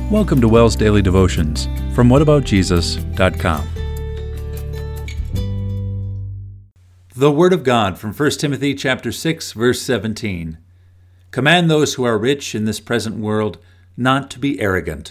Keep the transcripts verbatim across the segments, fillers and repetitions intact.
Welcome to WELS Daily Devotions from what about jesus dot com. The Word of God from First Timothy chapter six, verse seventeen. Command those who are rich in this present world not to be arrogant.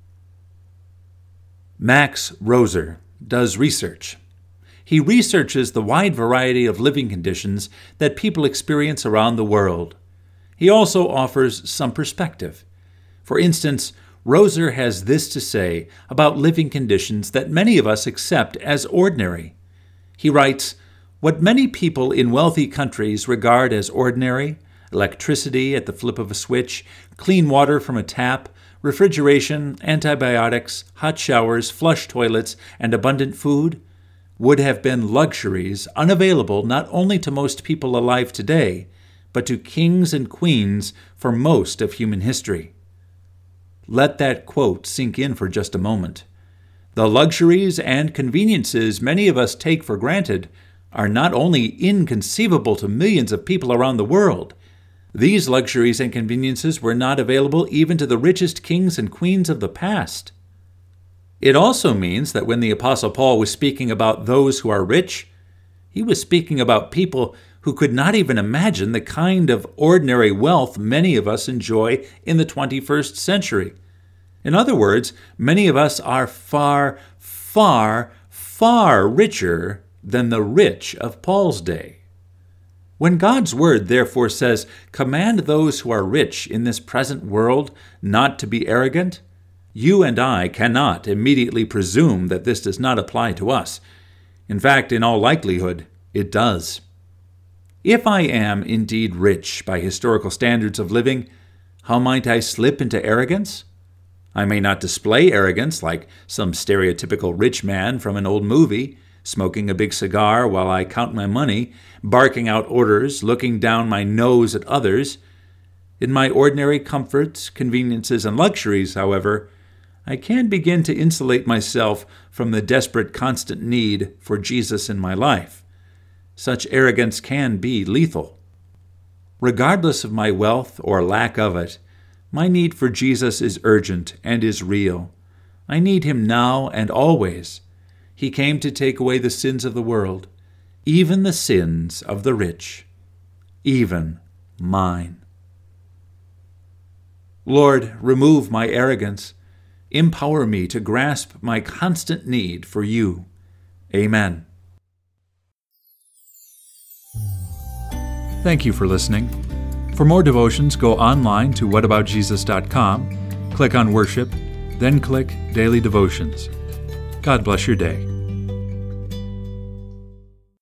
Max Roser does research. He researches the wide variety of living conditions that people experience around the world. He also offers some perspective. For instance, Roser has this to say about living conditions that many of us accept as ordinary. He writes, "What many people in wealthy countries regard as ordinary, electricity at the flip of a switch, clean water from a tap, refrigeration, antibiotics, hot showers, flush toilets, and abundant food, would have been luxuries unavailable not only to most people alive today, but to kings and queens for most of human history." Let that quote sink in for just a moment. The luxuries and conveniences many of us take for granted are not only inconceivable to millions of people around the world, these luxuries and conveniences were not available even to the richest kings and queens of the past. It also means that when the Apostle Paul was speaking about those who are rich, he was speaking about people who could not even imagine the kind of ordinary wealth many of us enjoy in the twenty-first century. In other words, many of us are far, far, far richer than the rich of Paul's day. When God's Word therefore says, "Command those who are rich in this present world not to be arrogant," you and I cannot immediately presume that this does not apply to us. In fact, in all likelihood, it does. If I am indeed rich by historical standards of living, how might I slip into arrogance? I may not display arrogance like some stereotypical rich man from an old movie, smoking a big cigar while I count my money, barking out orders, looking down my nose at others. In my ordinary comforts, conveniences, and luxuries, however, I can begin to insulate myself from the desperate constant need for Jesus in my life. Such arrogance can be lethal. Regardless of my wealth or lack of it, my need for Jesus is urgent and is real. I need him now and always. He came to take away the sins of the world, even the sins of the rich, even mine. Lord, remove my arrogance. Empower me to grasp my constant need for you. Amen. Thank you for listening. For more devotions, go online to what about jesus dot com, click on Worship, then click Daily Devotions. God bless your day.